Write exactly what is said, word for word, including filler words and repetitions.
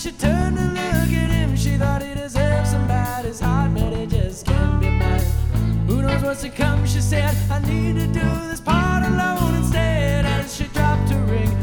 she turned to look at him, she thought he deserved somebody's heart, but it just can't be mine. Who knows what's to come, she said, I need to do this part alone instead. As she dropped her ring